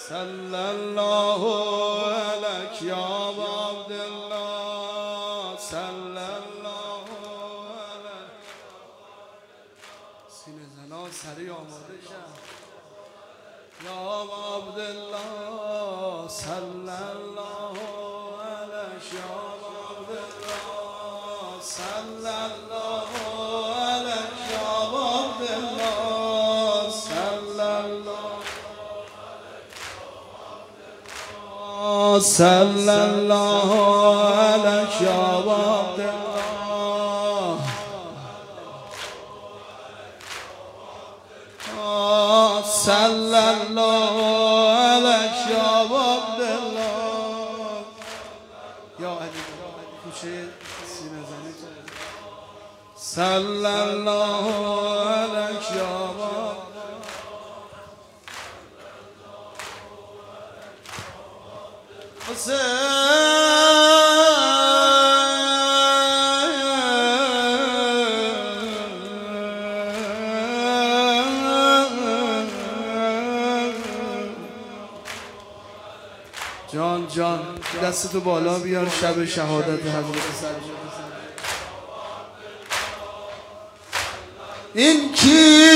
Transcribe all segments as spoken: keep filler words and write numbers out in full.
صلی الله علیک یا عبدالله صلی الله علیک. سینه زنا سریع آماده شد. یا عبدالله صلی الله علیک یا عبدالله صلی الله علیک یا عبدالله صلی الله صلی الله علیک یا عبدالله صلی الله علیک یا عبدالله. یا علی کوچه سینه زنی صلی الله علیک یا عبدالله. جان جان دستتو بالا بیار شب شهادت حضرت سرجان. این کی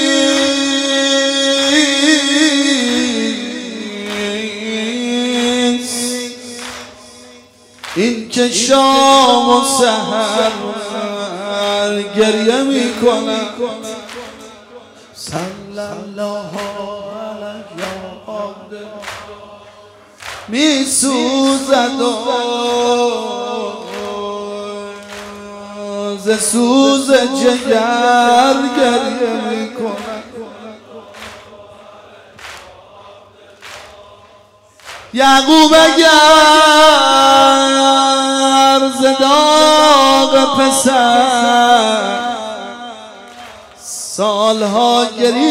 این که شام و سحر گریه میکنه صلی الله علیک یا عبدالله. میسوزد و ز سوز جگر گریه میکنه. یعقوب اگر ز داغ پسر سالها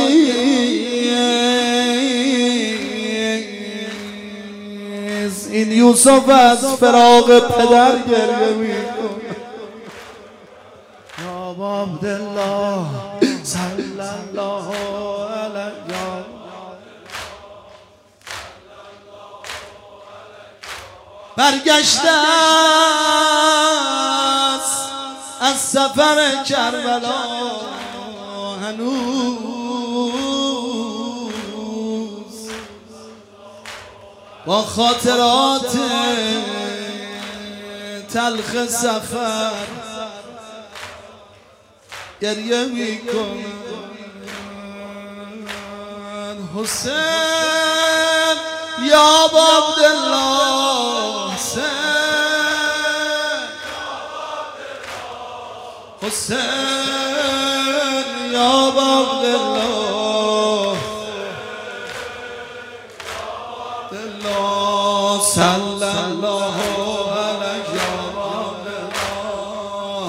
گریز، این یوسف از فراق پدر گریه میکنه. یا عبدالله صلی الله علیک. برگشته است از سفر کربلا هنوز با خاطرات تلخ سفر گریه میکنه. حسین یا عبدالله حسین یا عبدالله صلی الله علیک یا عبدالله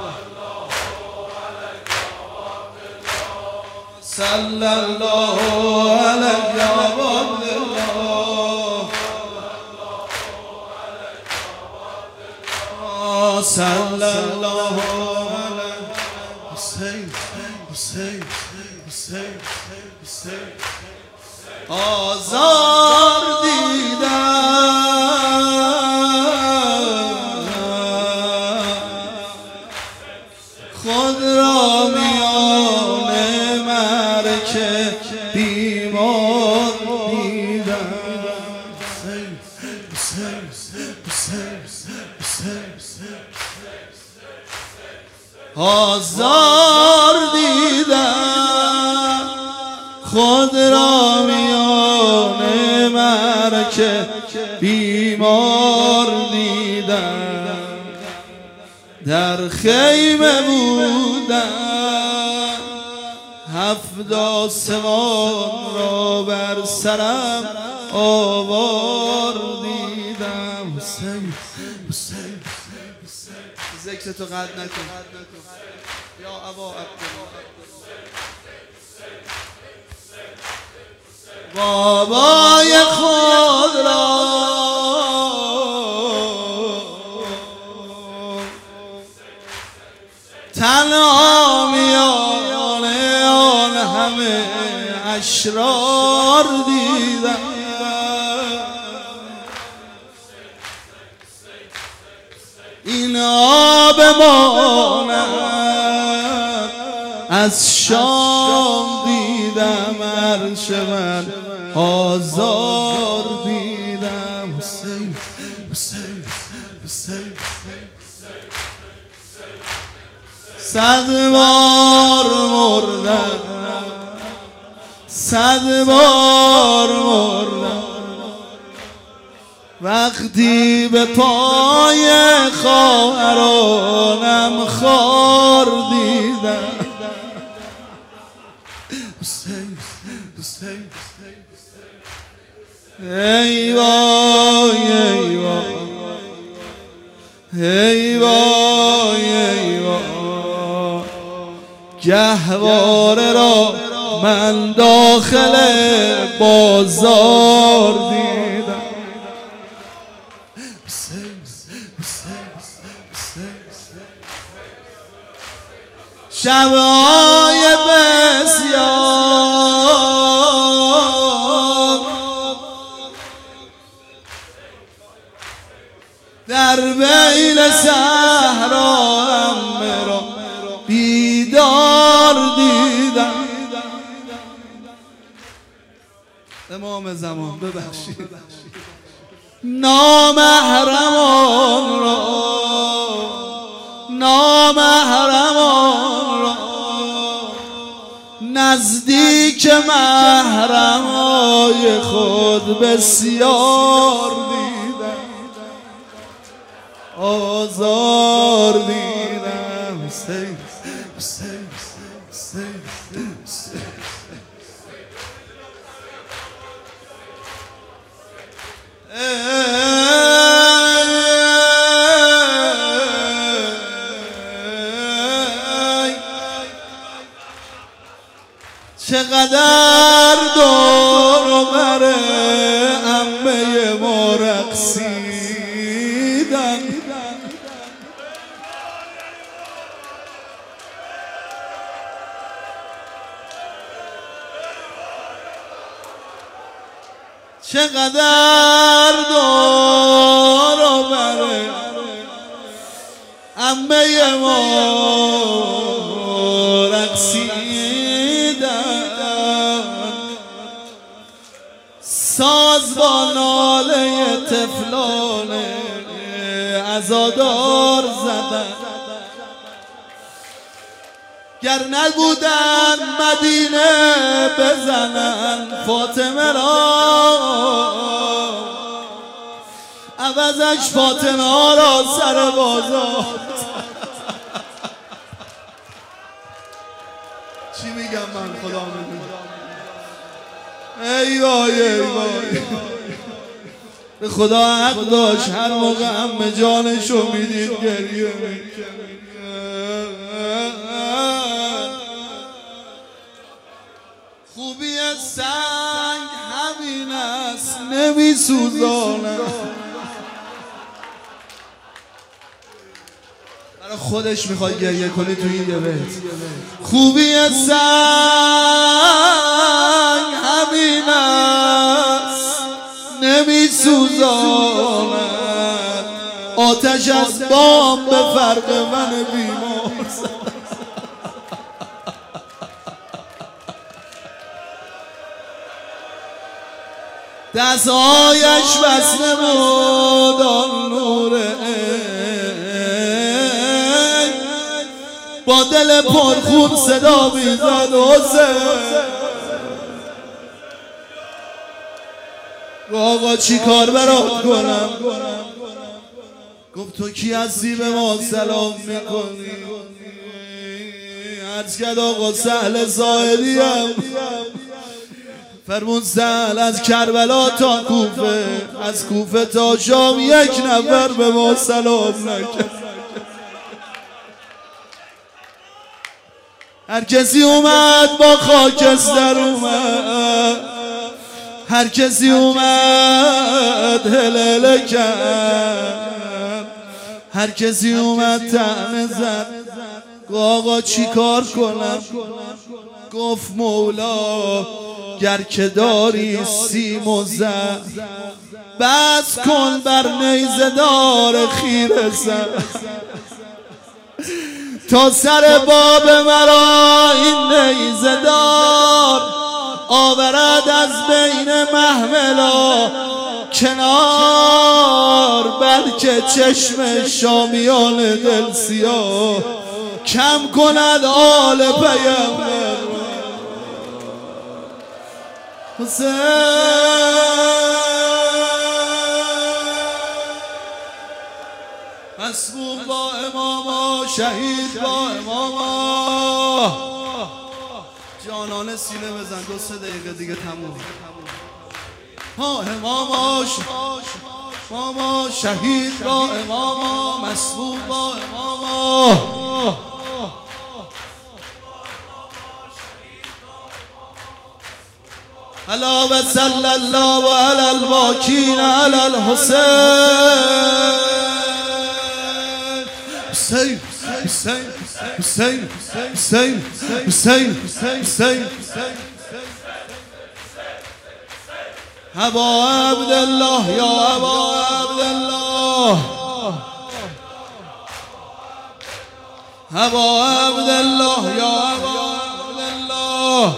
صلی الله علیک یا عبدالله صلی الله علیک. حسین حسین حسین حسین آزار دیدم خود را میان مرکه بیمار دیدم. حسین حسین حسین آزار دیدم خود را میان مرکه بیمار دیدم. در خیمه بودم هفت آسمان را بر سرم آوار دیدم. حسین حسین ذکر تو قد نکن یا ابا عبدالله. بابای خود را تنها میان آن همه اشرار دیدم. بماند از شام دیدم عرش من آزار دیدم حسین حسین حسین صد بار مردم صد بار مردم وقتی به پای خواهرانم خار دیدم حسین حسین ای وای ای وای ای وای ای وای گهواره را من داخل بازار دیدم شب‌های بسیار در بین صحرا مرا بیدار دیدم. امام زمان ببخشید نامحرمان را نامحرمان را نزدیک محرمای خود بسیار دیدم آزار دیدم حسین حسین حسین حسین چقدر دور و بر عمه ما رقصیدن چقدر دور و بر عمه ما رقصیدن ساز با ناله طفلان عزادار زدن گر نبودن مدینه بزنن فاطمه را عوضش فاطمه ها را سر بازار چی میگم من خدا میدونه ای وای ای وای به خدا حق داشت هر موقع هم جانشو میدید گریه خوبی سنگ همین است نمیسوزانه برای خودش میخواد گریه کنی تو این یه بیت خوبی سنگ همین است نمیسوزاند آتش از بام به فرق من بیمار دستهایش بسته بود آن نور با دل پرخون صدا میزد حسین آقا چی کار برات کنم گفت تو کی هستی به ما سلام میکنی عرض کرد آقا سهل زاهدی هم فرمون سهل از کربلا تا کوفه از کوفه تا شام یک نفر به ما سلام نکرد هر کسی اومد با خاکستر اومد هر کسی اومد هلله کرد هر کسی اومد طعنه زد آقا چی کار کنم گفت مولا گر که داری سیم و زر بس کن بر نیزه دار خیره سر تا سر باب مرا این نیزه دار آورد از بین محملا کنار، بلکه چشم شامیان دل سیاه کم کند آل پیغمبر حسین. مسبوق با اماما، شهید با اماما. جانانه سینه بزن، دو سه دقیقه دیگه تموم. ها اماما ماما، شهید با اماما، مسبوق با اماما. الا و صلی الله علی الباکین علی الحسین. حسین حسین حسین حسین حسین حسین ابا عبدالله یا ابا عبدالله، ابا عبدالله یا ابا عبدالله،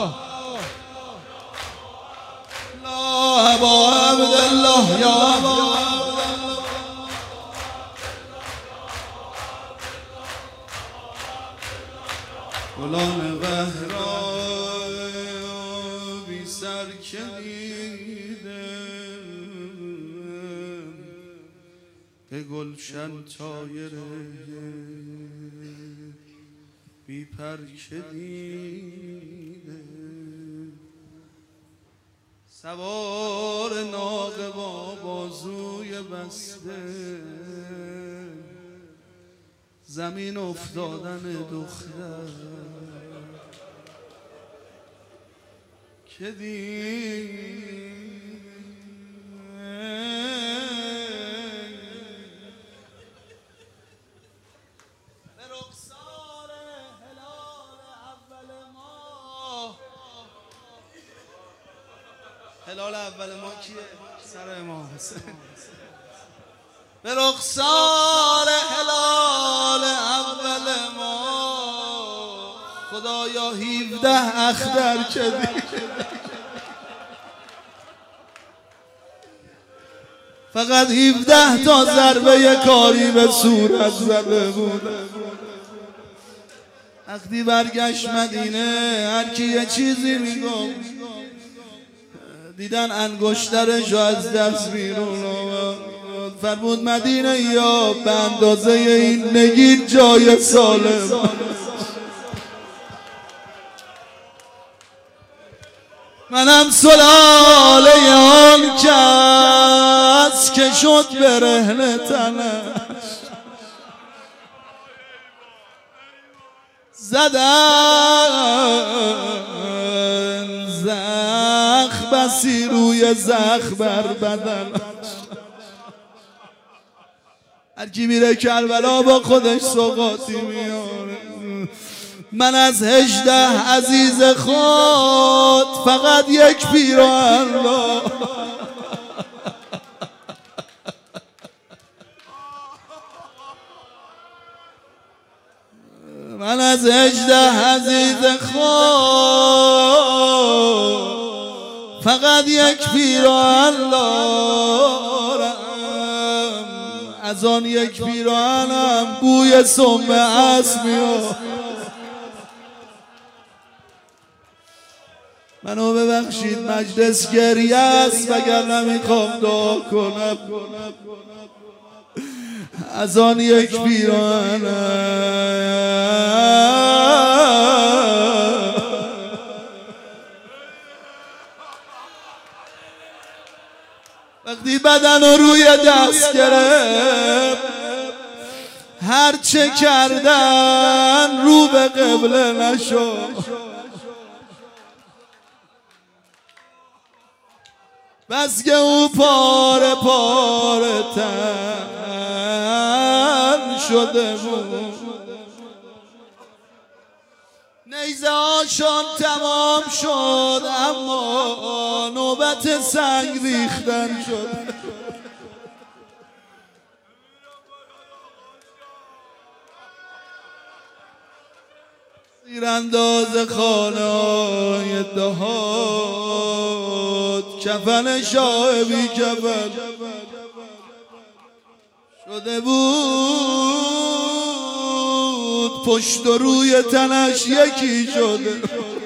لا ابا عبدالله یا ابا گلان بهرا بی سر کلیدم به گلشن طایره بی پر کلیدم سوار ناقه با بازوی بسته زمین افتادن دختر که دید به رخسار هلال اول ماه. هلال اول ماه کیه؟ سر امام حسین. به رخسار هلال اول ماه خدایا هفده اختر کدی فقط هفده تا ضربه کاری به صورت زده بود. وقتی برگشت مدینه هر کی یه چیزی میگم دیدن انگشترشو از دست بیرون آورد. فرمود مدینه یا به اندازه این نگید جای سالم. منم سلاله آن کس که شد برهنه تنش زدن زخ بسی روی زخ بر بدنش. هر کی میره کربلا با خودش سوغاتی میاره. من از هجده عزیز خود فقط یک پیراهن لا من از هجده عزیز خود فقط یک پیراهن دارم. از آن یک پیراهنم بوی سم اسب میاد. منو ببخشید مجلس گریه است وگر نمیخوام دعا کنم. از آن یک پیراهنم وقتی بدن رو روی دست گرفت هر چه کردن رو به قبله نشد. بس که او پاره پاره تن شده بود. نیزه هاشان تمام شد اما نوبت سنگ ریختن شد. تیرانداز خانه های دهات کفن شاه بی کفن شده بود، پشت و روی تنش یکی شده.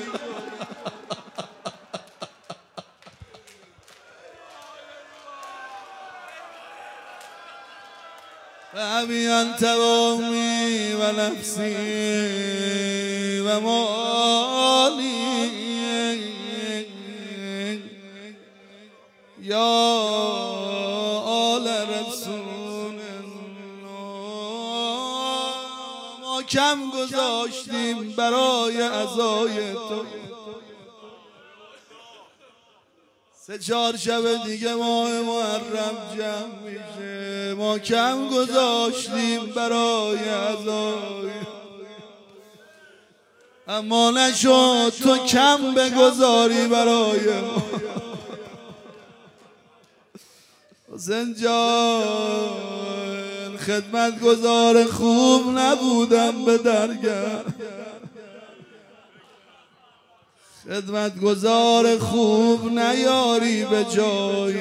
فهمیان توامی و نفسی و مالی یا آل رسول الله. ما کم گذاشتیم برای عزای تو، سه چهار شب دیگه ماه محرم جمع میشه. ما کم گذاشتیم برای عزای، اما نشد تو کم بگذاری برای ما. حسین جان خدمتگزار خوب نبودم به درگاه، خدمتگزار خوب نیاری به جای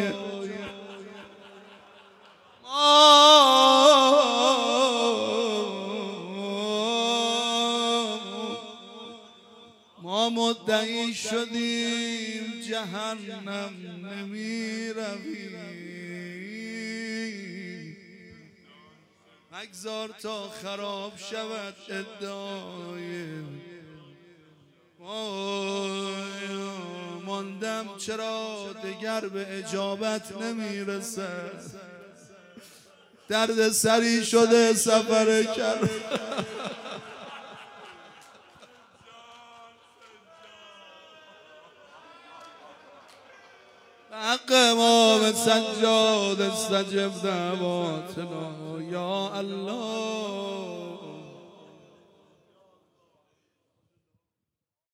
ما. ما مدعی شدیم جهنم نمی روی، مگذار تا خراب شود ادعای ماندم. چرا دگر به اجابت نمیرسد، درد سری شده سفر کرد. حق امام سجاد استجب دعواتنا یا الله.